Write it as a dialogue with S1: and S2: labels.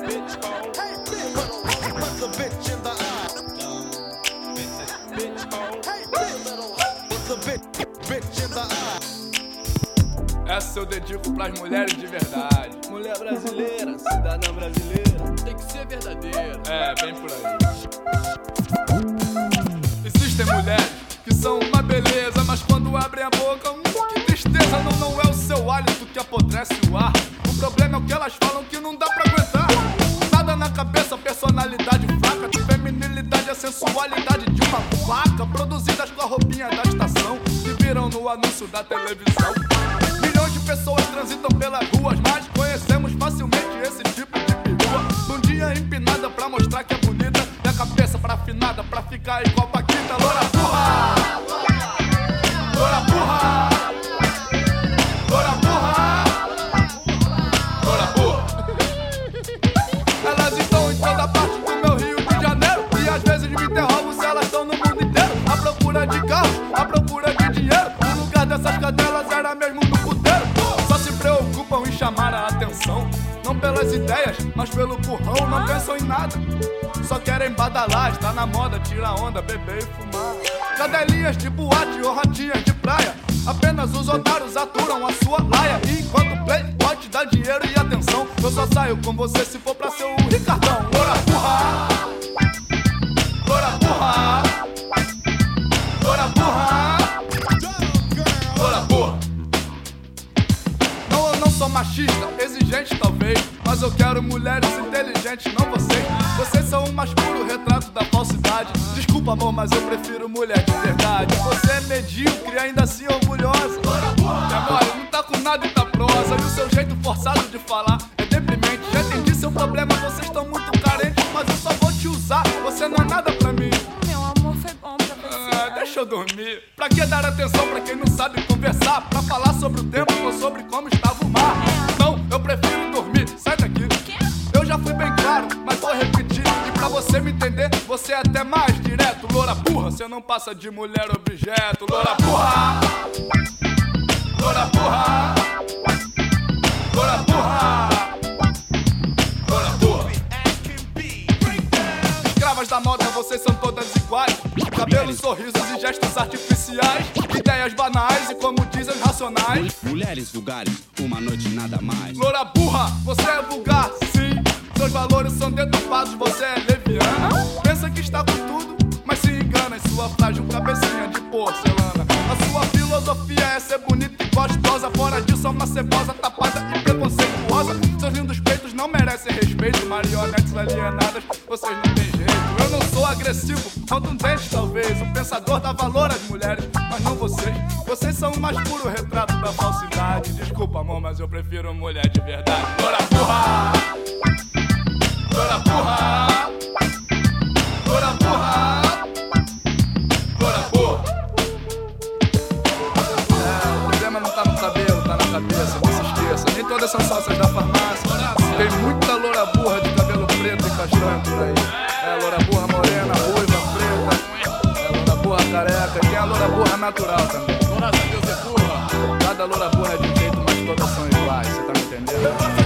S1: Essa eu dedico pras mulheres de verdade.
S2: Mulher brasileira, cidadã brasileira,
S1: tem que ser verdadeira. Bem por aí. Existem mulheres que são uma beleza, mas quando abrem a boca, que tristeza. Não é o seu hálito que apodrece o ar. O problema é o que elas falam que não dá pra aguentar. Nada na cabeça, personalidade fraca, feminilidade, a sensualidade de uma vaca, produzidas com a roupinha da estação, que viram no anúncio da televisão. Milhões de pessoas transitam pelas ruas, mas conhecemos facilmente esse tipo de perua. Bundinha empinada pra mostrar que é bonita, e a cabeça pra afinada pra ficar igual Paquita. Loura burra! Loura burra! Loura burra! Loura burra! Elas estão em toda parte do meu Rio de Janeiro, e às vezes me interrogo se elas estão no mundo inteiro. À procura de carro, à procura de dinheiro. O lugar dessas cadelas era mesmo no puteiro. Só se preocupam em chamar a atenção, não pelas ideias, mas pelo currão. Não pensam em nada, só querem badalar. Está na moda, tira onda, beber e fumar. Cadelinhas de boate ou ratinhas de praia, apenas os otários aturam a sua laia. E enquanto o playboy te dá dinheiro e atenção, eu só saio com você se for pra ser o Ricardão. Loura burra! Loura burra! Loura burra! Loura burra! Não, eu não sou machista, exigente talvez, mas eu quero mulheres inteligentes, não vocês. Vocês são o mais puro retrato da falsidade. Desculpa, amor, mas eu prefiro mulher de verdade. Você é medíocre e ainda assim orgulhosa. Minha mãe não tá com nada e tá prosa, e o seu jeito forçado de falar é deprimente. Já entendi seu problema, vocês estão muito carentes, mas eu só vou te usar, você não é nada pra mim.
S3: Meu amor, foi bom pra você.
S1: Deixa eu dormir. Pra que dar atenção pra quem não sabe conversar? Pra falar sobre o tempo ou sobre como estava o mar? Não, eu prefiro dormir, sai daqui. Eu já fui bem claro, mas vou repetir. E pra você me entender, você é até mais direto. Loura burra, você não passa de mulher objeto. Loura burra! Loura burra! Loura burra! Loura burra! Escravas da moda, vocês são todas iguais. Cabelos, sorrisos e gestos artificiais, ideias banais e como dizem racionais.
S4: Mulheres vulgares, uma noite nada mais.
S1: Loura burra, você é vulgar, sim. Seus valores são deturpados, você é leviana. Pensa que está com tudo, mas se engana em sua frágil cabecinha de porcelana. A sua filosofia é ser bonita e gostosa, fora disso é uma cebosa tapada e preconceituosa. Seus lindos peitos não merecem respeito, marionetes alienadas, vocês não têm jeito. Eu não sou agressivo, contundente talvez, o pensador dá valor às mulheres, mas não vocês. Vocês são o mais puro retrato da falsidade. Desculpa, amor, mas eu prefiro mulher de verdade. Loura burra! Loura burra! Loura burra! Loura burra! O problema não tá no cabelo, tá na cabeça, não se esqueça. Nem todas são sócias da farmácia. Tem muita loura burra de cabelo preto e castanho por aí. Loura burra morena, ruiva, preta. Loura burra careca. E tem a loura burra natural também.
S2: Graças a Deus é burra.
S1: Cada loura burra é de um jeito, mas todas são iguais, você tá me entendendo?